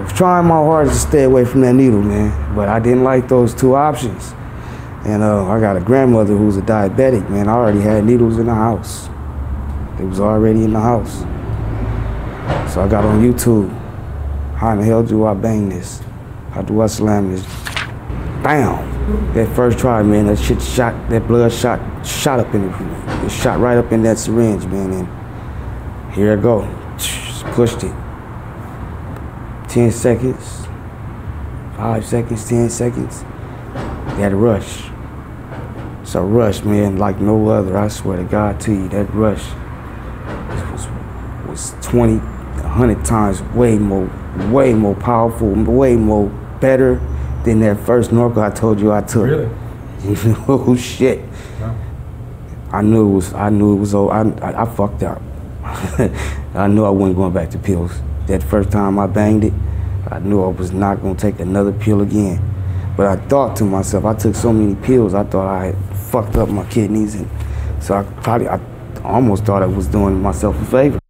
was trying my hardest to stay away from that needle, man. But I didn't like those two options. And I got a grandmother who's a diabetic, man. I already had needles in the house. They was already in the house. So I got on YouTube. How in the hell do I bang this? How do I slam this? Bam! That first try, man, that shit shot, that blood shot up in it shot right up in that syringe, man. And here I go. Just pushed it. 10 seconds, 5 seconds, 10 seconds. That rush. It's a rush, man, like no other. I swear to God to you, that rush was 20, 100 times way more powerful, way more better than that first Norco I told you I took. Really? Oh shit. No. I knew it was over. I fucked up. I knew I wasn't going back to pills. That first time I banged it, I knew I was not gonna take another pill again. But I thought to myself, I took so many pills, I thought I had fucked up my kidneys, and so I almost thought I was doing myself a favor.